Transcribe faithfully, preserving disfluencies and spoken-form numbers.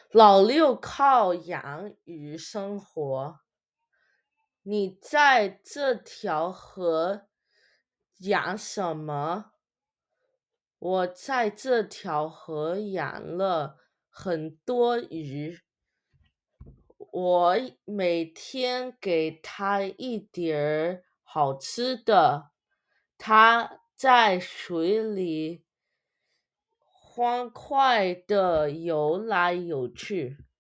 老六靠养鱼生活。你在这条河养什么？我在这条河养了很多鱼，我每天给它一点儿好吃的，它在水里欢快地游来游去。